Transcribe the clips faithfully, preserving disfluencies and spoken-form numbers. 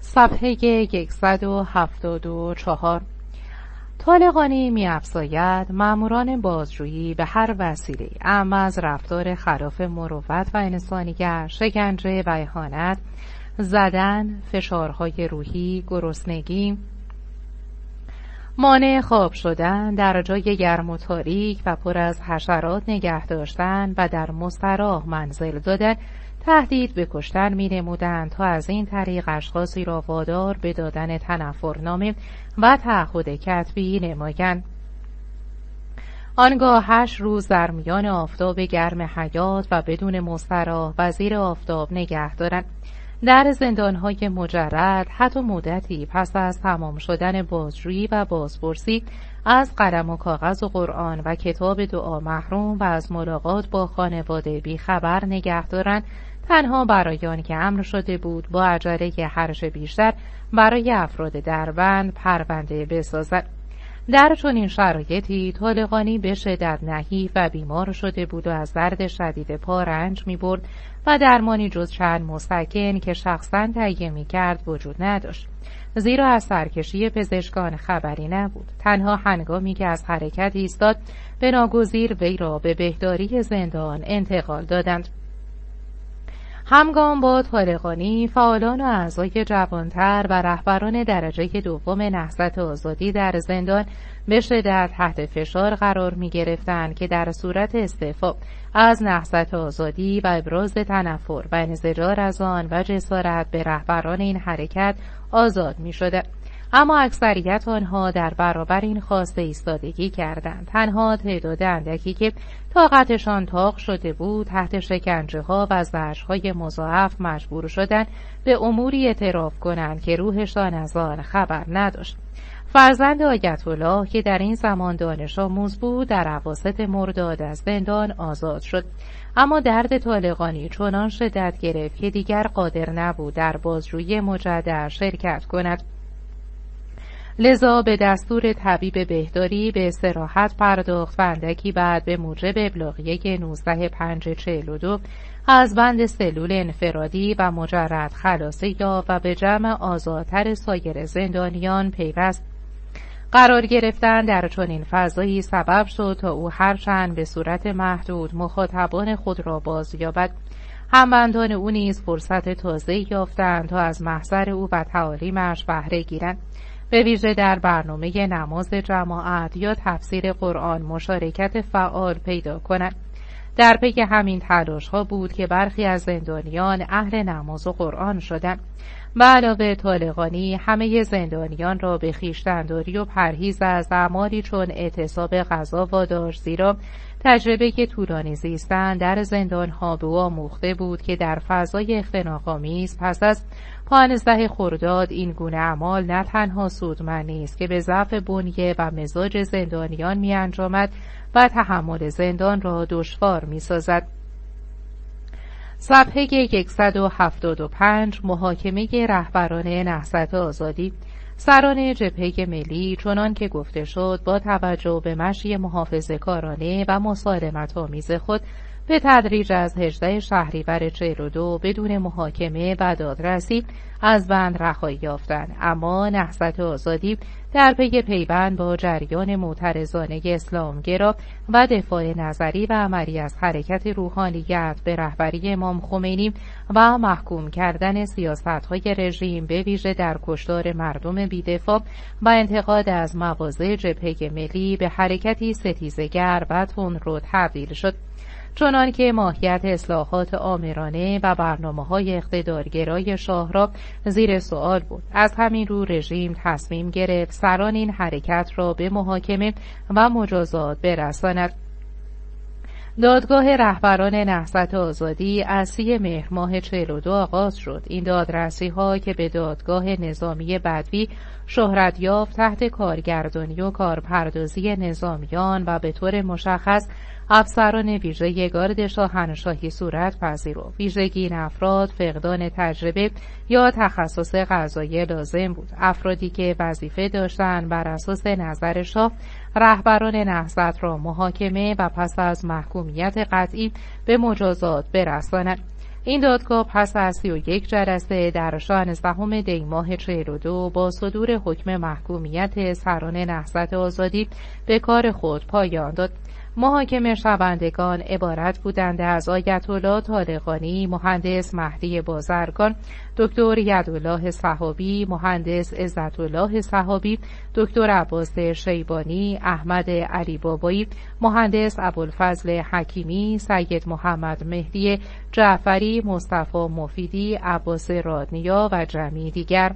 صفحه صد و هفتاد و چهار. طالقانی می افزاید ماموران بازجویی به هر وسیله اما از رفتار خلاف مروت و انسانیت، شکنجه و اهانت، زدن، فشارهای روحی، گرسنگی، مانع خواب شدن، در جای گرم و تاریک و پر از حشرات نگه داشتن و در مستراح منزل دادن، تهدید به کشتن می نمودند تا از این طریق اشخاصی را وادار به دادن تنفرنامه و تعهد کتبی نمایند. آنگاه هشت روز در میان آفتاب گرم حیات و بدون مستراح و زیر آفتاب نگه دارند. در زندانهای مجرد حتی مدتی پس از تمام شدن بازجویی و بازپرسی از قلم و کاغذ و قرآن و کتاب دعا محروم و از ملاقات با خانواده بیخبر نگه دارند، تنها برای آن که امر شده بود با عجله هرچه بیشتر برای افراد دربند پرونده بسازد. در چنین شرایطی طالقانی به شدت نحیف و بیمار شده بود و از درد شدید پا رنج می برد و درمانی جز چند مسکن که شخصاً تهیه می کرد وجود نداشت، زیرا از سرکشی پزشکان خبری نبود. تنها هنگامی که از حرکت ایستاد به ناگزیر وی را به بهداری زندان انتقال دادند. همگام با طالقانی فعالان و اعضای جوانتر و رهبران درجه دوم نهضت آزادی در زندان به شدت تحت فشار قرار می گرفتند که در صورت استعفا از نهضت آزادی و ابراز تنفر و انزجار از آن و جسارت به رهبران این حرکت آزاد می شده. اما اکثریت آنها در برابر این خواسته ایستادگی کردند. تنها تعداد اندکی که طاقتشان طاق شده بود تحت شکنجه ها و زجرهای مضاعف مجبور شدند به اموری اعتراف کنند که روحشان از آن خبر نداشت. فرزند آیت الله که در این زمان دانش آموز بود در اواسط مرداد از زندان آزاد شد، اما درد طالقانی چنان شدت گرفت که دیگر قادر نبود در بازجویی مجدد شرکت کند. لذا به دستور طبیب بهداری به استراحت پرداخت و اندکی بعد به موجب ابلاغیه نوزده پنج چهل و دو از بند سلول انفرادی و مجرد خلاصی یافت و به جمع آزادتر سایر زندانیان پیوست. قرار گرفتن در چنین فضایی سبب شد تا او هرچند به صورت محدود مخاطبان خود را بازیابد، همبندان او نیز فرصت تازه‌ای یافتند تا از محضر او و تعالیمش بهره گیرند، به ویژه در برنامه نماز جماعت یا تفسیر قرآن مشارکت فعال پیدا کنند. در پی همین تلاش ها بود که برخی از زندانیان اهل نماز و قرآن شدند. به علاوه طالقانی همه زندانیان را به خویشتن‌داری و پرهیز از اعمالی چون اعتصاب غذا واداشت، زیرا تجربه که طولانی زیستن در زندان‌ها به او آموخته بود که در فضای اختناق‌آمیز پس از پانزده خرداد این گونه اعمال نه تنها سودمند نیست که به ضعف بنیه و مزاج زندانیان می انجامد و تحمل زندان را دشوار می سازد. صفحه صد و هفتاد و پنج. محاکمه رهبران نهضت آزادی. سران جبهه ملی چنان که گفته شد با توجه به مشی محافظه‌کارانه و مسالمت آمیز خود به تدریج از هجدهم شهریور چهل و دو بدون محاکمه و دادرسی از بند رهایی یافتند، اما نهضت آزادی در پی پیوند با جریان معترضانه اسلامگرا و دفاع نظری و عملی از حرکت روحانیت به رهبری امام خمینی و محکوم کردن سیاست‌های رژیم به ویژه در کشتار مردم بی‌دفاع و انتقاد از مواضع جبهه ملی به حرکتی ستیزگر و تندرو تبدیل شد، چنان که ماهیت اصلاحات آمرانه و برنامه‌های اقتدارگرای شاه را زیر سوال بود. از همین رو رژیم تصمیم گرفت سران این حرکت را به محاکمه و مجازات برساند. دادگاه رهبران نهضت آزادی از سی مهر ماه چهل و دو آغاز شد. این دادرسی ها که به دادگاه نظامی بدوی شهرت یافت تحت کارگردانی و کارپردازی نظامیان و به طور مشخص افسران ویژه گارد شاهنشاهی صورت پذیرفت. ویژگی این افراد فقدان تجربه یا تخصص قضایی لازم بود. افرادی که وظیفه داشتند بر اساس نظر شاه رهبران نهضت را محاکمه و پس از محکومیت قطعی به مجازات برسانند. این دادگاه پس از سی و یک جلسه در شانزدهم دی ماه چهل و دو با صدور حکم محکومیت سران نهضت آزادی به کار خود پایان داد. محاکمه شوندگان عبارت بودند از آیت الله طالقانی، مهندس مهدی بازرگان، دکتر یدالله صحابی، مهندس عزت الله صحابی، دکتر عباس شیبانی، احمد علی بابایی، مهندس ابوالفضل حکیمی، سید محمد مهدی جعفری، مصطفی مفیدی، عباس رادنیا و جمعی دیگر.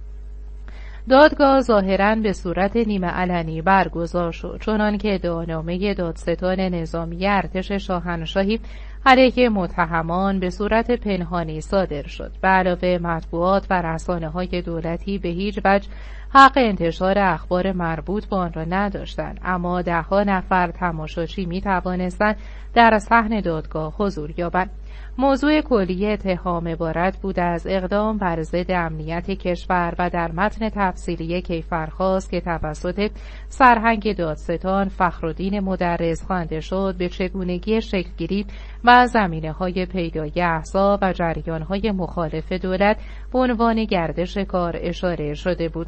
دادگاه ظاهراً به صورت نیمه علنی برگزار شد، چنان که ادعانامه دادستان نظامی ارتش شاهنشاهی علیه متهمان به صورت پنهانی صادر شد. به علاوه مطبوعات و رسانه‌های دولتی به هیچ وجه حق انتشار اخبار مربوط به آن را نداشتند، اما ده‌ها نفر تماشاچی می‌توانستند در صحن دادگاه حضور یابند. موضوع کلی اتهام عبارت بود از اقدام بر ضد امنیت کشور و در متن تفصیلی کیفرخواست که توسط سرهنگ دادستان فخرالدین مدرس خوانده شد به چگونگی شکلگیری و زمینه‌های پیدایی احزاب و جریان‌های مخالف دولت به عنوان گردش کار اشاره شده بود.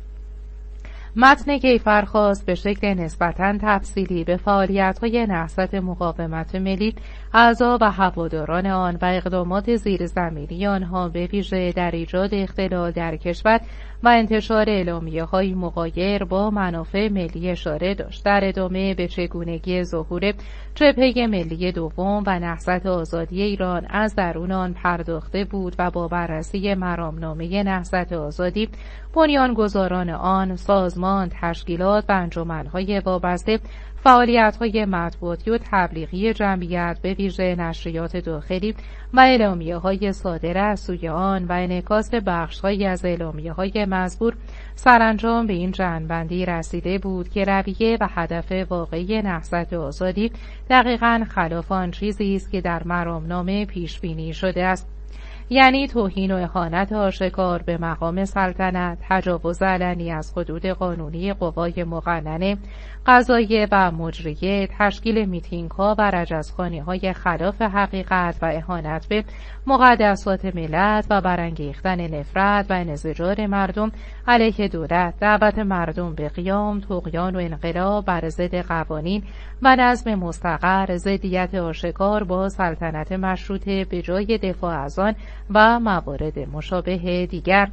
متن کیفرخواست به شکل نسبتاً تفصیلی به فعالیت‌های نهضت مقاومت ملی، اعضا و هواداران آن و اقدامات زیرزمینی آنها به ویژه در ایجاد اختلال در کشور و انتشار اعلامیه‌های مغایر با منافع ملی اشاره داشت. در ادامه به چگونگی ظهور جبهه ملی دوم و نهضت آزادی ایران از درون آن پرداخته بود و با بررسی مرامنامه نهضت آزادی، بنیانگذاران آن، سازمان، تشکیلات و انجمن‌های وابسته، فعالیت‌های مطبوعاتی و تبلیغی جمعیت به ویژه نشریات داخلی و اعلامیه‌های صادره از سوی آن و انعکاس بخش‌هایی از اعلامیه‌های مزبور سرانجام به این جمع‌بندی رسیده بود که رویه و هدف واقعی نهضت آزادی دقیقاً خلاف آن چیزی است که در مرامنامه پیش‌بینی شده است، یعنی توهین و اهانت آشکار به مقام سلطنت، تجاوز علنی از حدود قانونی قوای مقننه، قضاییه و مجریه، تشکیل میتینگ‌ها و رجزخوانی‌های خلاف حقیقت و اهانت به مقدسات ملت و برانگیختن نفرت و انزجار مردم علیه دولت، دعوت مردم به قیام، طغیان و انقلاب بر ضد قوانین و نظم مستقر، ضدیت آشکار با سلطنت مشروطه به جای دفاع از آن و موارد مشابه دیگر.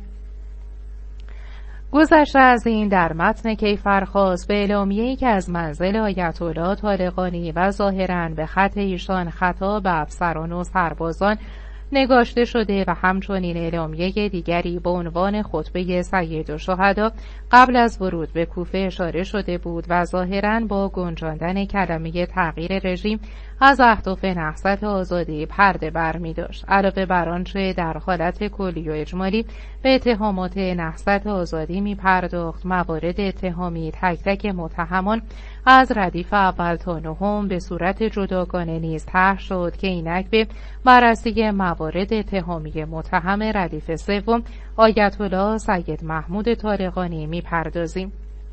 گذشته از این، در متن کیفرخواست به اعلامیه‌ای که از منزل آیت الله طالقانی و ظاهراً به خط ایشان خطاب به افسران و سربازان نگاشته شده و همچنین اعلامیه دیگری به عنوان خطبه سیدالشهدا قبل از ورود به کوفه اشاره شده بود و ظاهراً با گنجاندن کلمه تغییر رژیم از اهداف نهضت آزادی پرده برمی داشت. علاوه بر آنچه در حالت کلی و اجمالی به اتهامات نهضت آزادی می پرداخت، موارد اتهامی تک تک متهمان از ردیف اول تا نهم به صورت جداگانه نیز طرح شد که اینک به بررسی موارد اتهامی متهم ردیف سوم آیت الله سید محمود طالقانی می پردازیم.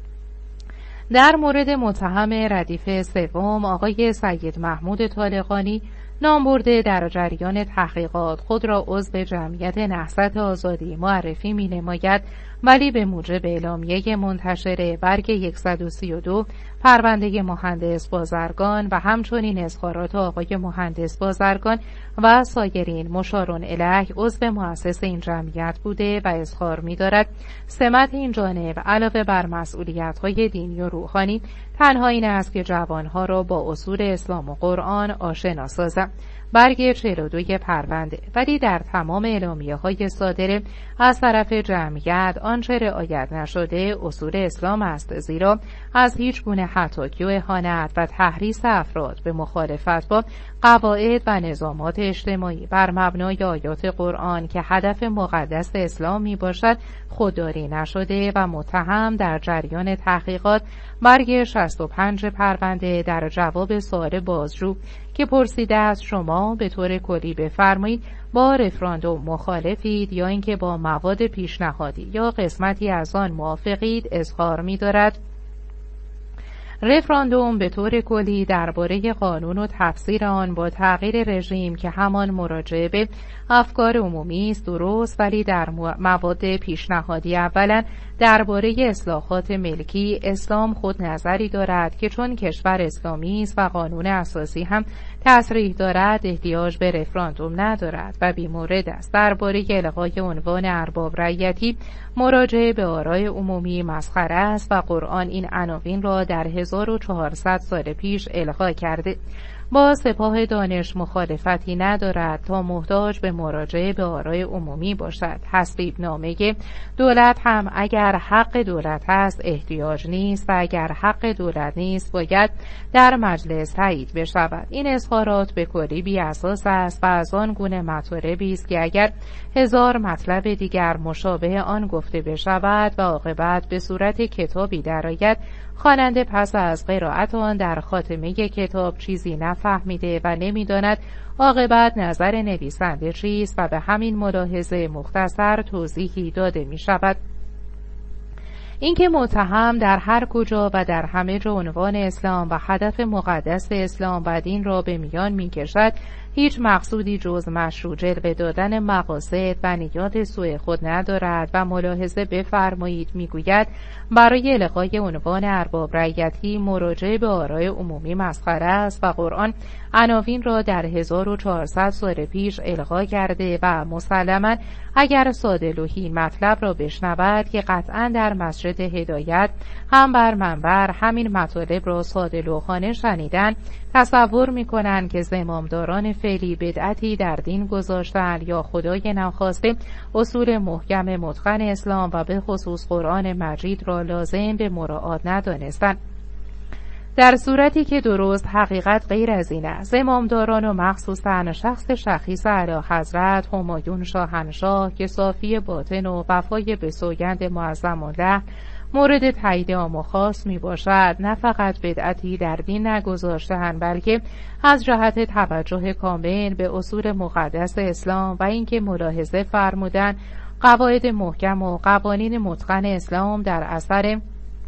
در مورد متهم ردیف سوم آقای سید محمود طالقانی نام برده در جریان تحقیقات خود را عضو جمعیت نهضت آزادی معرفی می نماید، ولی به موجب اعلامیه منتشر برگ صد و سی و دو پرونده مهندس بازرگان و همچنین اظهارات آقای مهندس بازرگان و سایرین مشارون الیه عضو مؤسس این جمعیت بوده و اظهار می دارد سمت این جانب علاوه بر مسئولیت‌های دینی و روحانی تنها این است که جوانها را با اصول اسلام و قرآن آشنا سازد. برگ چهل و دو پرونده. ولی در تمام اعلامیه‌های صادره از طرف جمعیت آنچه رعایت نشده اصول اسلام است، زیرا از هیچ گونه هتاکی و اهانت و تحریض افراد به مخالفت با قواعد و نظامات اجتماعی بر مبنای آیات قرآن که هدف مقدس اسلام می باشد خودداری نشده و متهم در جریان تحقیقات برگ شصت و پنج پرونده در جواب سوال بازجو که پرسیده از شما به طور کلی بفرمایید با رفراندوم مخالفید یا اینکه با مواد پیشنهادی یا قسمتی از آن موافقید اظهار می دارد رفراندوم به طور کلی درباره قانون و تفسیر آن با تغییر رژیم که همان مراجعه به افکار عمومی است درست، ولی در مواد پیشنهادی اولا درباره اصلاحات ملکی اسلام خود نظری دارد که چون کشور اسلامی است و قانون اساسی هم تصریح دارد احتیاج به رفراندوم ندارد و بی‌مورد است. درباره الغای عنوان ارباب رعیتی مراجعه به آرای عمومی مسخره است و قرآن این عناوین را در هزار و چهارصد سال پیش الغا کرده. با سپاه دانش مخالفتی ندارد تا محتاج به مراجعه به آرای عمومی باشد. تصویب نامه دولت هم اگر حق دولت است احتیاج نیست و اگر حق دولت نیست باید در مجلس تایید بشود. این اظهارات به کلی بی اساس است و از آن گونه مطالبی است که اگر هزار مطلب دیگر مشابه آن گفته بشود و عاقبت به صورت کتابی درآید، خواننده پس از قرائت آن در خاتمه کتاب چیزی نفهمیده و نمیداند عاقبت نظر نویسنده چیست و به همین ملاحظه مختصر توضیحی داده می شود. اینکه متهم در هر کجا و در همه جا عنوان اسلام و هدف مقدس اسلام و دین را به میان می کشد هیچ مقصودی جز مشروع جلوه دادن مقاصد و نیات سوء خود ندارد و ملاحظه بفرمایید میگوید برای الغای عنوان ارباب رعیتی مراجعه به آرای عمومی مسخره است و قرآن عناوین را در هزار و چهارصد سال پیش الغا کرده و مسلما اگر ساده لوحی مطلب را بشنود که قطعا در مسجد هدایت هم بر منبر همین مطالب را ساده لوحانه شنیدن، تصور میکنند که زمامداران فعلی بدعتی در دین گذاشتند یا خدای ناخواسته اصول محکم متقن اسلام و به خصوص قرآن مجید را لازم به مراعات ندانستند. در صورتی که درست حقیقت غیر از این است. امامداران و مخصوصاً شخص شخیص اعلیحضرت همایون شاهنشاه که صافی باطن و وفای به سوگند معظم الله مورد تایید عام و خاص می باشد، نه فقط بدعتی در دین نگذاشته‌اند بلکه از جهت توجه کامل به اصول مقدس اسلام و اینکه ملاحظه فرمودند قواعد محکم و قوانین متقن اسلام در اثر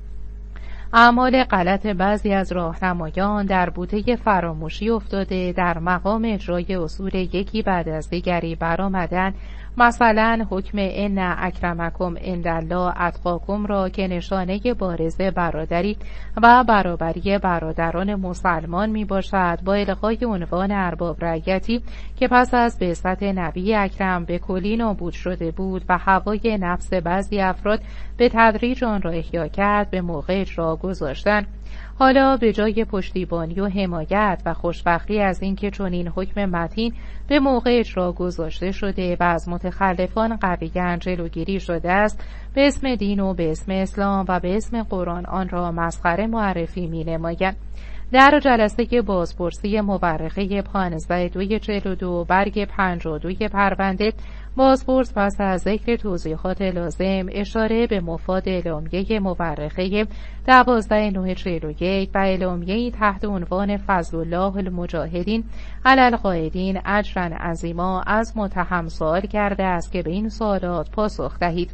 اعمال غلط بعضی از راهنمایان در بوته فراموشی افتاده در مقام اجرای اصول یکی بعد از دیگری برآمدند. مثلا حکم ان اکرمکم عندالله اتقاکم را که نشانه بارز برادری و برابری برادران مسلمان می باشد با الغای عنوان ارباب رعیتی که پس از بعثت نبی اکرم به کلی نابود شده بود و هوای نفس بعضی افراد به تدریج آن را احیا کرد به موقع اجرا گذاشتن. حالا به جای پشتیبانی و حمایت و خوشبختی از اینکه چنین حکم متین به موقع اجرا گذاشته شده و از متخلفان قویاً جلوگیری شده است، به اسم دین و به اسم اسلام و به اسم قرآن آن را مسخره معرفی می نمایند. در جلسه بازپرسی مورخه پانزده دوی چهل و دو برگ پنجاه و دوی پرونده، بازپرس پس از ذکر توضیحات لازم اشاره به مفاد اعلامیه مورخه دوازده نه چهل و یک و اعلامیه‌ای تحت عنوان فضل الله المجاهدین علی القاعدین اجرا عظیما از متهم سوال کرده است که به این سوالات پاسخ دهید.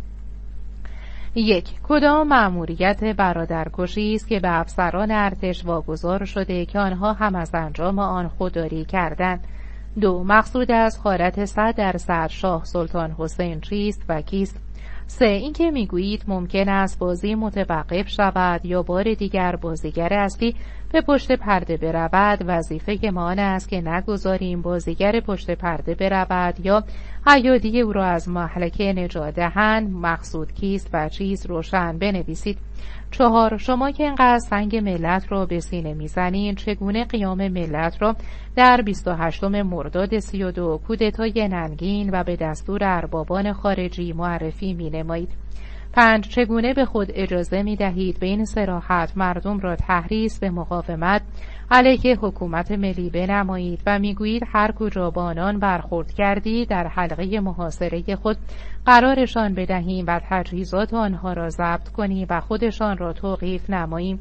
یک. کدام مأموریت برادرکشی است که به افسران ارتش واگذار شده که آنها هم از انجام آن خودداری کردند؟ دو. مقصود از خالت صد درصد شاه سلطان حسین چیست و کیست؟ سه. اینکه میگویید ممکن است بازی متوقف شود یا بار دیگر بازیگر اصلی به پشت پرده برود، وظیفه ما آن است که نگذاریم بازیگر پشت پرده برود یا ایادی او را از مهلکه نجات دهند. مقصود کیست و چیز روشن بنویسید. چهار. شما که اینقدر سنگ ملت را به سینه میزنید، چگونه قیام ملت را در بیست و هشتم مرداد سی و دو کودتای ننگین و به دستور اربابان خارجی معرفی می نمایید؟ پنج. چگونه به خود اجازه می دهید به این صراحت مردم را تحریض به مقاومت علیه حکومت ملی بنمایید و میگویید هر کجا با آنان برخورد کردی در حلقه محاصره خود قرارشان بدهیم و تجهیزات آنها را ضبط کنیم و خودشان را توقیف نماییم؟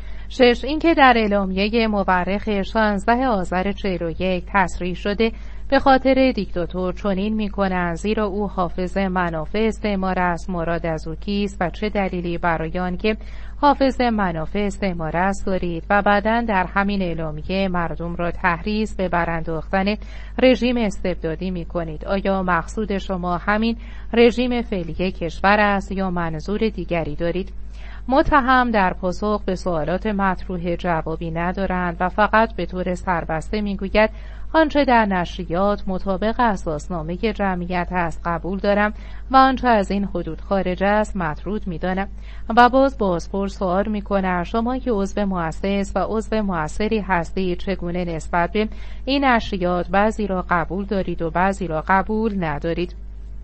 شش. اینکه در اعلامیه مورخ شانزده آذر چهل و یک تصریح شده به خاطر دیکتاتور چنین می‌کنند زیرا او حافظ منافع استعمار است. مراد از او کیست و چه دلیلی برای آن که حافظ منافع استعمار است دارید و بعداً در همین اعلامیه مردم را تحریض به برانداختن رژیم استبدادی می‌کنید؟ آیا مقصود شما همین رژیم فعلی کشور است یا منظور دیگری دارید؟ متهم در پاسخ به سوالات مطروح جوابی ندارند و فقط به طور سربسته میگوید آنچه در نشریات مطابق اساسنامه جمعیت است قبول دارم و آنچه از این حدود خارج است مطرود میدانم. و باز بازپرس سوال میکنه شما که عضو مؤسس و عضو مؤثری هستید چگونه نسبت به این نشریات بعضی را قبول دارید و بعضی را قبول ندارید؟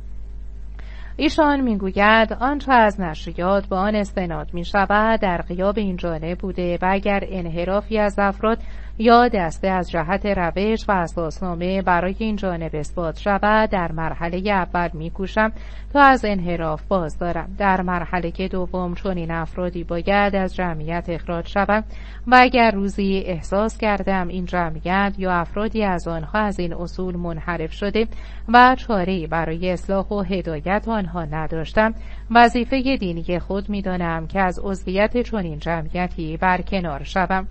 ایشان میگوید آنچه از نشریات به آن استناد می شود در غیاب این جانب بوده و اگر انحرافی از افراد یا دسته از جهت روش و اساسنامه برای این جانب اثبات شود در مرحله اول میکوشم تا از انحراف باز دارم. در مرحله دوم چون این افرادی باید از جمعیت اخراج شوند و اگر روزی احساس کردم این جمعیت یا افرادی از آنها از این اصول منحرف شده و چاره‌ای برای اصلاح و هدایت آنها نداشتم وظیفه دینی خود میدانم که از عضویت چنین جمعیتی برکنار شوم.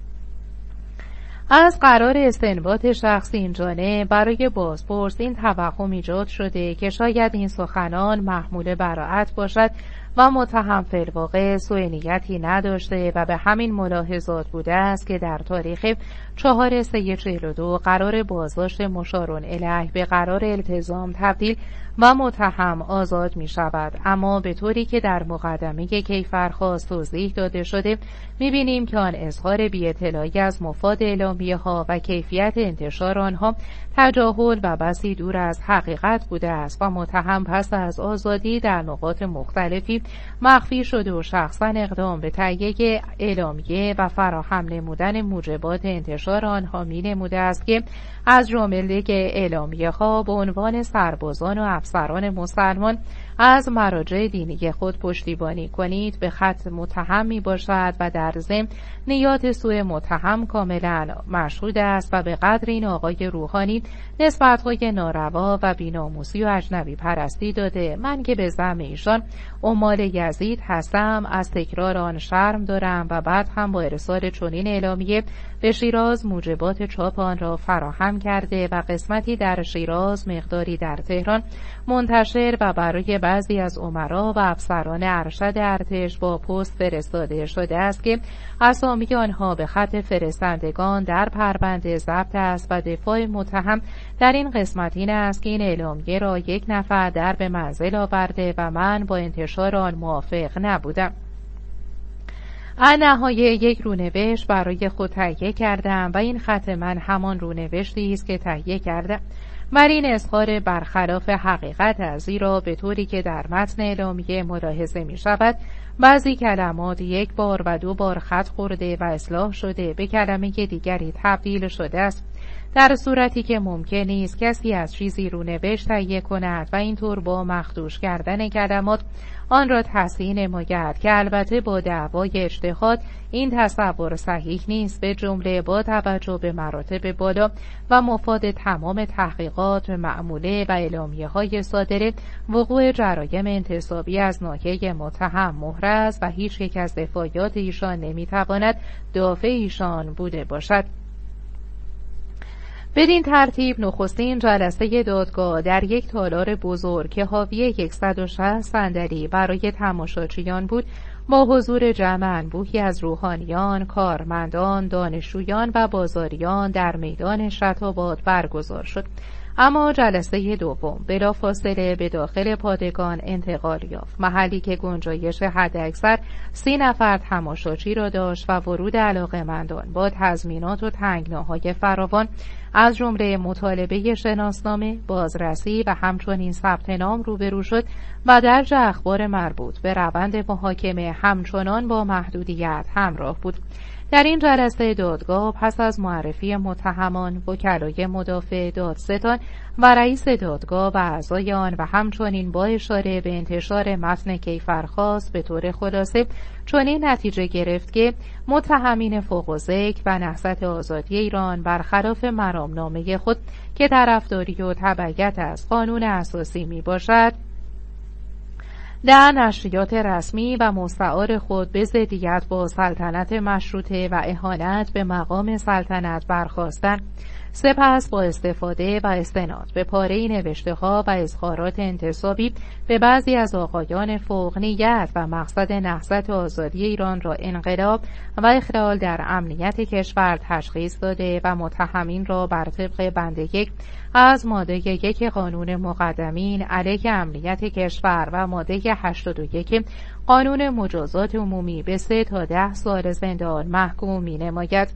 از قرار استنباط شخصی این جانب برای بازپرس این توهم ایجاد شده که شاید این سخنان محمول براءت باشد و متهم فی الواقع سوء نیتی نداشته و به همین ملاحظات بوده است که در تاریخ چهار سه چهل و دو قرار بازداشت مشارون الیه به قرار التزام تبدیل و متهم آزاد می شود. اما به طوری که در مقدمه کیفرخواست توضیح داده شده می بینیم که آن اظهار بی اطلاعی از مفاد اعلامیه ها و کیفیت انتشار آنها تجاهل و بسی دور از حقیقت بوده است و متهم پس از آزادی در نقاط مختلفی مخفی شده و شخصا اقدام به تهیه اعلامیه و فراهم نمودن موجبات انتشار آنها می نموده است که از جمله اعلامیه ها به عنوان سربازان و افسران مسلمان از مراجع دینی خود پشتیبانی کنید به خط متهم می باشد و در ضمن نیات سوء متهم کاملا مشهود است و به قدر این آقای روحانی نسبت‌های ناروا و بی‌ناموسی و اجنبی پرستی داده من که به زعم ایشان عمال یزید هستم از تکرار آن شرم دارم و بعد هم با ارسال چنین اعلامیه به شیراز موجبات چاپ آن را فراهم کرده و قسمتی در شیراز مقداری در تهران منتشر و برای بعضی از امرا و افسران ارشد ارتش با پست فرستاده شده است که اسامی آنها به خط فرستندگان در پرونده ضبط است و دفاع متهم در این قسمت این است که این اعلامیه را یک نفر در به منزل آورده و من با انتشار آن موافق نبودم. النهایه یک رونوشت برای خود تهیه کردم و این خط من همان رونوشتی است که تهیه کردم. بر این اظهار برخلاف حقیقت است زیرا به طوری که در متن اعلامیه ملاحظه می شود بعضی کلمات یک بار و دو بار خط خورده و اصلاح شده به کلمه دیگری تبدیل شده است، در صورتی که ممکن نیست کسی از چیزی رونوشت تهیه کند و اینطور با مخدوش کردن کلمات آن را تصحیح نماید که البته با دعوای اجتهاد این تصور صحیح نیست، به جمله با توجه به مراتب بالا و مفاد تمام تحقیقات و معموله و اعلامیه های صادره وقوع جرایم انتصابی از ناحیه متهم محرز و هیچ یک از دفاعات ایشان نمیتواند دافع ایشان بوده باشد. بدین ترتیب نخستین جلسه دادگاه در یک تالار بزرگ که حاوی صد و شصت صندلی برای تماشاچیان بود با حضور جمع انبوهی از روحانیان، کارمندان، دانشجویان و بازاریان در میدان شطابات برگزار شد. اما جلسه دوم بلافاصله به داخل پادگان انتقال یافت، محلی که گنجایش حداکثر سی نفر تماشاچی را داشت و ورود علاقه‌مندان با تضمینات و تنگناهای فراوان از جمله مطالبه شناسنامه، بازرسی و همچنین ثبت نام روبرو شد و درج اخبار مربوط به روند محاکمه همچنان با محدودیت همراه بود. در این جلسه دادگاه پس از معرفی متهمان، وکلای مدافع دادستان و رئیس دادگاه و اعضای آن و همچنین با اشاره به انتشار متن کیفرخواست به طور خلاصه چنین نتیجه گرفت که متهمین فوق‌الذکر و نهضت آزادی ایران برخلاف مرامنامه خود که طرفداری و تبعیت از قانون اساسی می باشد، در نشریات رسمی و مستعار خود به ضدیت با سلطنت مشروطه و اهانت به مقام سلطنت برخاستند، سپس با استفاده و استناد به پاره‌ای نوشته‌ها و اظهارات انتسابی به بعضی از آقایان فوق نیت و مقصد نهضت آزادی ایران را انقلاب و اخلال در امنیت کشور تشخیص داده و متهمین را بر طبق بند یک از ماده یک قانون مقدمین علیه امنیت کشور و ماده هشتاد و یک قانون مجازات عمومی به سه تا ده سال زندان محکوم می‌نماید.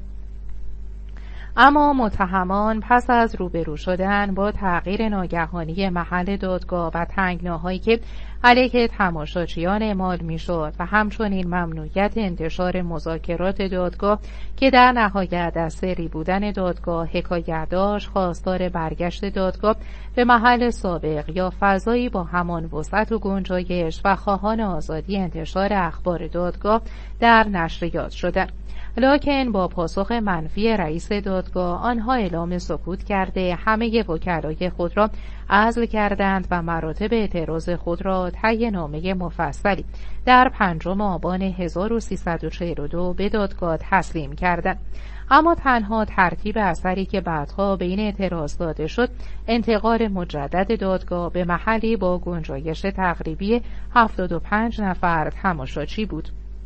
اما متهمان پس از روبرو شدن با تغییر ناگهانی محل دادگاه و تنگناهایی که علیه تماشاچیان اعمال میشد و همچنین ممنوعیت انتشار مذاکرات دادگاه که در نهایت از سری بودن دادگاه حکایت داشت، خواستار برگشت دادگاه به محل سابق یا فضایی با همان وسعت و گنجایش و خواهان آزادی انتشار اخبار دادگاه در نشریات شدند. لکن با پاسخ منفی رئیس دادگاه آنها اعلام سکوت کرده همه وکلای خود را عزل کردند و مراتب اعتراض خود را طی نامه مفصلی در پنجم آبان هزار و سیصد و چهل و دو به دادگاه تسلیم کردند. اما تنها ترتیب اثری که بعدها به این اعتراض داده شد انتقال مجدد دادگاه به محلی با گنجایش تقریبی هفتاد و پنج نفر تماشاچی بود.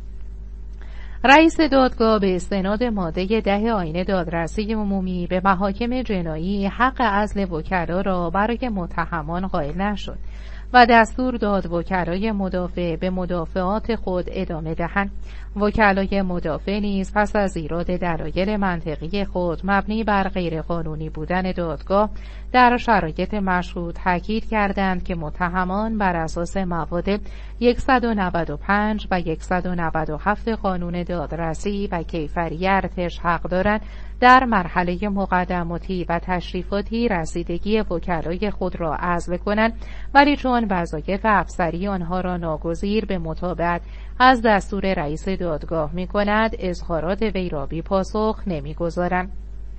رئیس دادگاه به استناد ماده ده آیین دادرسی عمومی به محاکم جنایی حق عزل وکلا را برای متهمان قائل نشد و دستور داد وکلای مدافع به مدافعات خود ادامه دهند. وکلای مدافع نیز پس از ایراد دلایل منطقی خود مبنی بر غیرقانونی بودن دادگاه در شرایط مشروط تاکید کردند که متهمان بر اساس مواد صد و نود و پنج و صد و نود و هفت قانون دادرسی و کیفری ارتش حق دارند در مرحله مقدماتی و تشریفاتی رسیدگی وکلای خود را عزل کنند، ولی چون وظایف افسری آنها را ناگزیر به مطابقت از دستور رئیس دادگاه می کند، اظهارات وی را بی پاسخ نمی گذارند.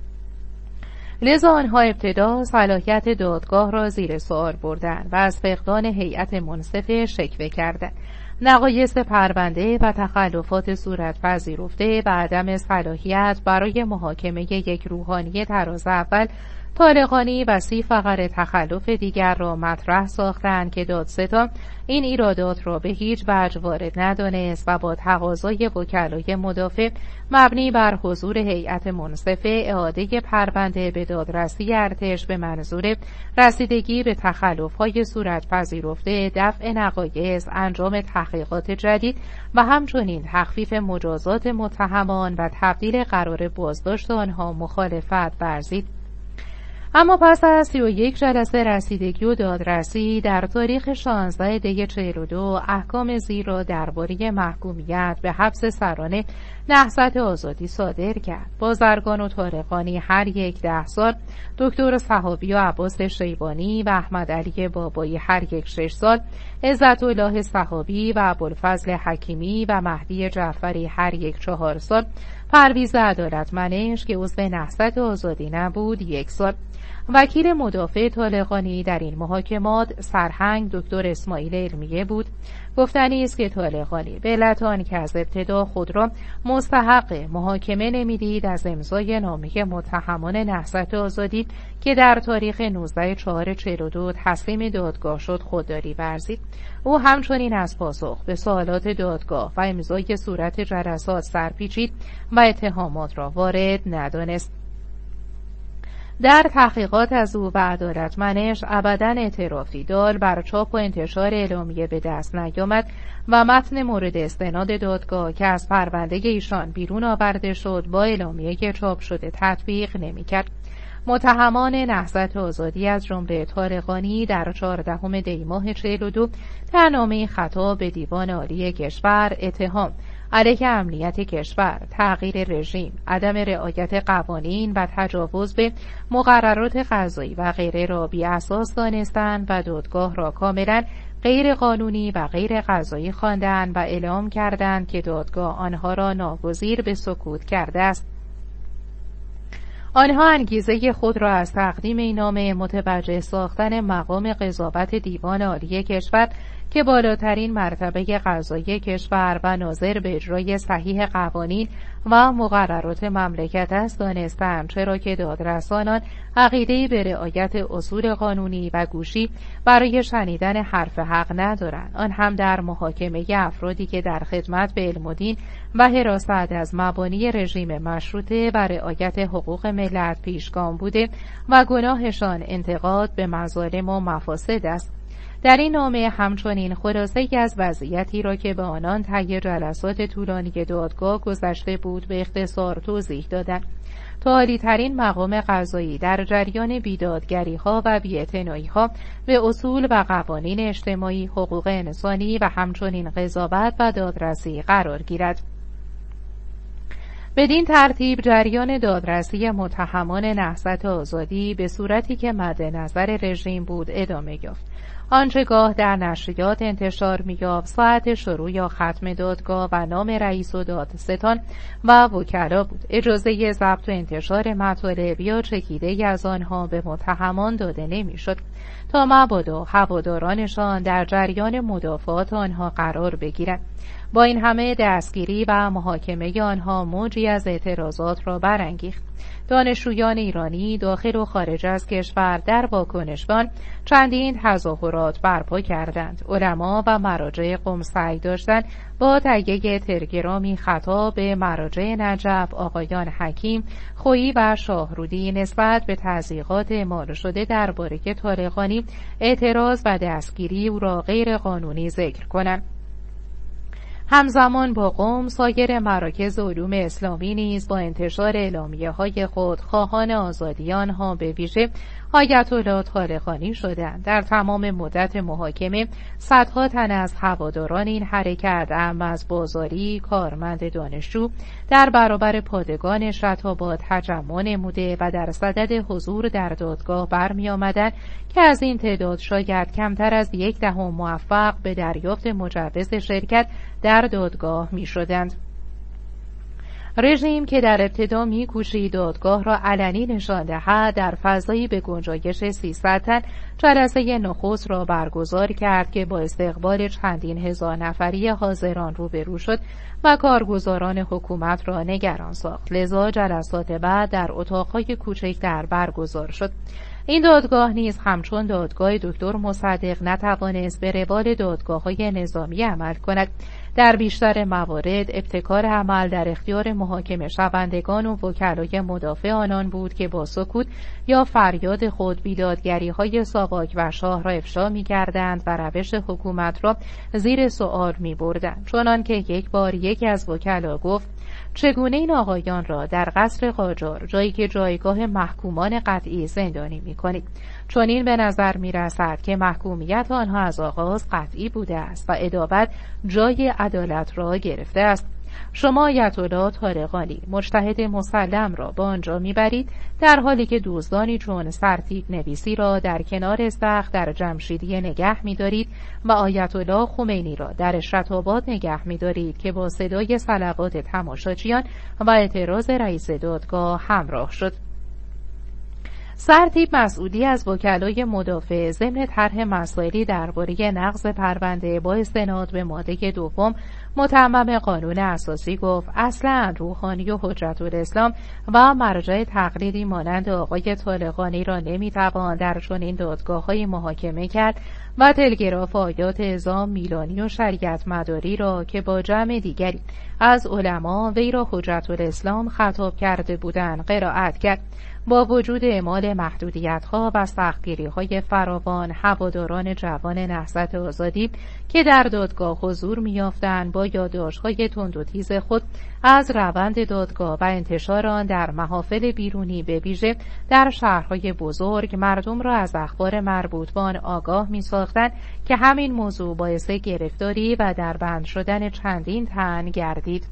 لذا آنها ابتدا صلاحیت دادگاه را زیر سوال بردند و از فقدان هیئت منصفه شکوه کردند. نقایص پرونده و تخلفات صورت پذیرفته و عدم صلاحیت برای محاکمه یک روحانی تراز اول طالقانی وسیع فقر تخلف دیگر را مطرح ساختند که دادستان این ایرادات را به هیچ وجه وارد ندانست و با تقاضای وکلای مدافع مبنی بر حضور هیئت منصفه اعاده پرونده به دادرسی ارتش به منظور رسیدگی به تخلف‌های صورت پذیرفته، دفع نقایص، انجام تحقیقات جدید و همچنین تخفیف مجازات متهمان و تبدیل قرار بازداشت آنها مخالفت ورزید. اما پس از سی و یک جلسه رسیدگی و دادرسی در تاریخ شانزده دی چهل و دو احکام زیر را درباره محکومیت به حبس سرانه نهضت آزادی صادر کرد. بازرگان و طارقانی هر یک ده سال، دکتر صحابی و عباس شیبانی و احمد علی بابایی هر یک شش سال، عزت الله صحابی و ابوالفضل حکیمی و مهدی جعفری هر یک چهار سال، پرویز عدالتمنش که عضو نهضت آزادی نبود یک سال. وکیل مدافع طالقانی در این محاکمات سرهنگ دکتر اسماعیل علمیه بود. گفتنی است که طالقانی به علت آن که از ابتدا خود را مستحق محاکمه نمیدید از امضای نامه متهمان نهضت آزادی که در تاریخ نوزده چهار چهل و دو تسلیم دادگاه شد خودداری ورزید. او همچنین از پاسخ به سوالات دادگاه و امضای صورت جلسات سرپیچید و اتهامات را وارد ندانست. در تحقیقات از او و عدالتمنش ابداً اعترافی دال بر چاپ و انتشار اعلامیه به دست نیامد و متن مورد استناد دادگاه که از پرونده ایشان بیرون آورده شد با اعلامیه که چاپ شده تطبیق نمی‌کرد. متهمان نهضت آزادی از جمله طارقانی در چهاردهم دی ماه چهل و دو در نامه خطاب به دیوان عالی کشور اتهام علیه امنیت کشور، تغییر رژیم، عدم رعایت قوانین و تجاوز به مقررات قضایی و غیره را بی اساس دانستند و دادگاه را کاملا غیر قانونی و غیر قضایی خواندند و اعلام کردند که دادگاه آنها را ناگزیر به سکوت کرده است. آنها انگیزه خود را از تقدیم این نامه متوجه ساختن مقام قضاوت دیوان عالی کشور که بالاترین مرتبه قضایی کشور و ناظر به اجرای صحیح قوانین و مقررات مملکت است دانستند، چرا که دادرسانان عقیده‌ای به رعایت اصول قانونی و گوشی برای شنیدن حرف حق ندارند، آن هم در محاکمه افرادی که در خدمت به علم و دین و حراست از مبانی رژیم مشروطه و رعایت حقوق ملت پیشگام بوده و گناهشان انتقاد به مظالم و مفاسد است. در این نامه همچنین خلاصه‌ای از وضعیتی را که به آنان طی جلسات طولانی دادگاه گذشته بود به اختصار توضیح دادند. تا عالی‌ترین مقام قضایی در جریان بیدادگری‌ها و بی‌اعتنایی‌ها به اصول و قوانین اجتماعی، حقوق انسانی و همچنین قضاوت و دادرسی قرار گیرد. بدین ترتیب جریان دادرسی متهمان نهضت آزادی به صورتی که مد نظر رژیم بود ادامه یافت. آنچگاه در نشریات انتشار می‌یافت ساعت شروع یا ختم دادگاه و نام رئیس و دادستان و وکلا بود. اجازه ضبط و انتشار مطالب یا چکیده‌ای از آنها به متهمان داده نمی‌شد تا مبادا هوادارانشان در جریان مدافعات آنها قرار بگیرند. با این همه دستگیری و محاکمه آنها موجی از اعتراضات را برانگیخت. دانشجویان ایرانی داخل و خارج از کشور در واکنشبان چندین تظاهرات برپا کردند. علما و مراجع قم سعی داشتند با تهیه تلگرامی خطاب به مراجع نجف آقایان حکیم، خویی و شاهرودی نسبت به تضییقات اعمال شده درباره طالقانی اعتراض و دستگیری او را غیر قانونی ذکر کنند. همزمان با قم سایر مراکز علوم اسلامی نیز با انتشار اعلامیه‌های خود خواهان آزادی آنها به ویژه آیت الله طالقانی شدند. در تمام مدت محاکمه صدها تن از هواداران این حرکت، اعم از بازاری، کارمند دانشجو در برابر پادگان شتابات تجمع نموده و در صدد حضور در دادگاه برمی آمدند که از این تعداد شاید کمتر از یک دهم موفق به دریافت مجوز شرکت در دادگاه می شدند. رژیم که در ابتدا می‌کوشید دادگاه را علنی نشان دهد در فضایی به گنجایش سیصد تن جلسه نخست را برگزار کرد که با استقبال چندین هزار نفری حاضران روبرو شد و کارگزاران حکومت را نگران ساخت. لذا جلسات بعد در اتاق‌های کوچکتر برگزار شد. این دادگاه نیز همچون دادگاه دکتر مصدق نتوانست به روال دادگاه‌های نظامی عمل کند. در بیشتر موارد ابتکار عمل در اختیار محاکمه شوندگان و وکلای مدافع آنان بود که با سکوت یا فریاد خود بیدادگری‌های ساواک و شاه را افشا می‌کردند و روش حکومت را زیر سؤال می‌بردند. چنان که یک بار یکی از وکلا گفت: چگونه این آقایان را در قصر قاجار، جایی که جایگاه محکومان قطعی، زندانی می‌کنید؟ چون این به نظر می‌رسد که محکومیت آنها از آغاز قطعی بوده است و عدالت جای عدالت را گرفته است. شما آیت الله طالقانی مجتهد مسلم را به آنجا میبرید در حالی که دزدانی چون سرتیپ نویسی را در کنار استخر در جمشیدیه نگه می‌دارید و آیت الله خمینی را در شتابات نگه می‌دارید که با صدای صلوات تماشاچیان و اعتراض رئیس دادگاه همراه شد. سرتیپ مسعودی از وکلای مدافع ضمن طرح مسائلی درباره نقض پرونده با استناد به ماده دوم متمم قانون اساسی گفت: اصلا روحانی و حجت الاسلام و مرجع تقلیدی مانند آقای طالقانی را نمیتوان در چنین دادگاه‌های محاکمه کرد و تلگراف آیات اعظام میلانی و شریعت مداری را که با جمع دیگری از علما وی را حجت الاسلام خطاب کرده بودند قرائت کرد. با وجود اعمال محدودیت‌ها و سختگیری‌های فراوان، هواداران جوان نهضت آزادی که در دادگاه حضور می‌یافتند با یادداشت‌های تند و تیز خود از روند دادگاه و انتشار آن در محافل بیرونی به ویژه در شهرهای بزرگ مردم را از اخبار مربوط به آن آگاه می‌ساختند که همین موضوع باعث گرفتاری و دربند شدن چندین تن گردید.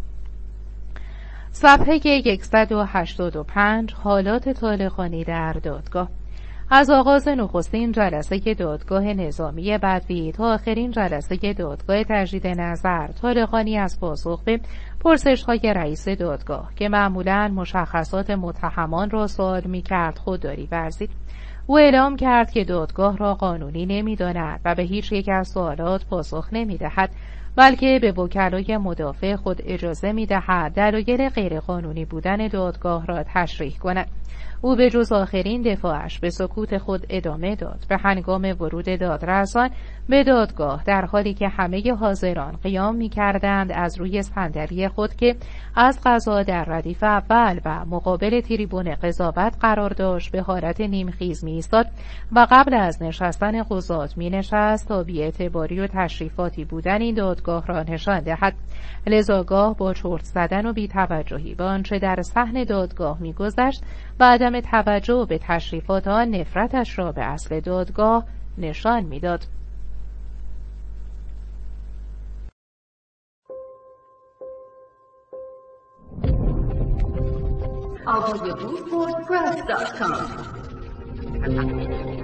صفحه صد و هشتاد و پنج حالات طالقانی در دادگاه. از آغاز نخستین جلسه دادگاه نظامی بدوی تا آخرین جلسه دادگاه تجدید نظر، طالقانی از پاسخ به پرسش‌های رئیس دادگاه که معمولاً مشخصات متهمان را سوال می‌کرد خودداری ورزید. او اعلام کرد که دادگاه را قانونی نمی‌داند و به هیچ یک از سوالات پاسخ نمی‌دهد، بلکه به وکلای مدافع خود اجازه می‌دهد دلایل غیرقانونی بودن دادگاه را تشریح کند. او به جز آخرین دفاعش به سکوت خود ادامه داد. به هنگام ورود دادرسان به دادگاه در حالی که همه حاضران قیام می‌کردند از روی صندلی خود که از قضا در ردیف اول و مقابل تریبون قضاوت قرار داشت به حالت نیمخیز می‌ایستاد و قبل از نشستن قضات می‌نشست تا بی‌اعتباری و تشریفاتی بودن این دادگاه را نشان دهد. لذا گاه با چرت زدن و بی‌توجهی به آنچه در صحن دادگاه می‌گذشت و عدم توجه به تشریفات آن نفرتش را به اصل دادگاه نشان می‌داد. آواز بود وردپرس دات کام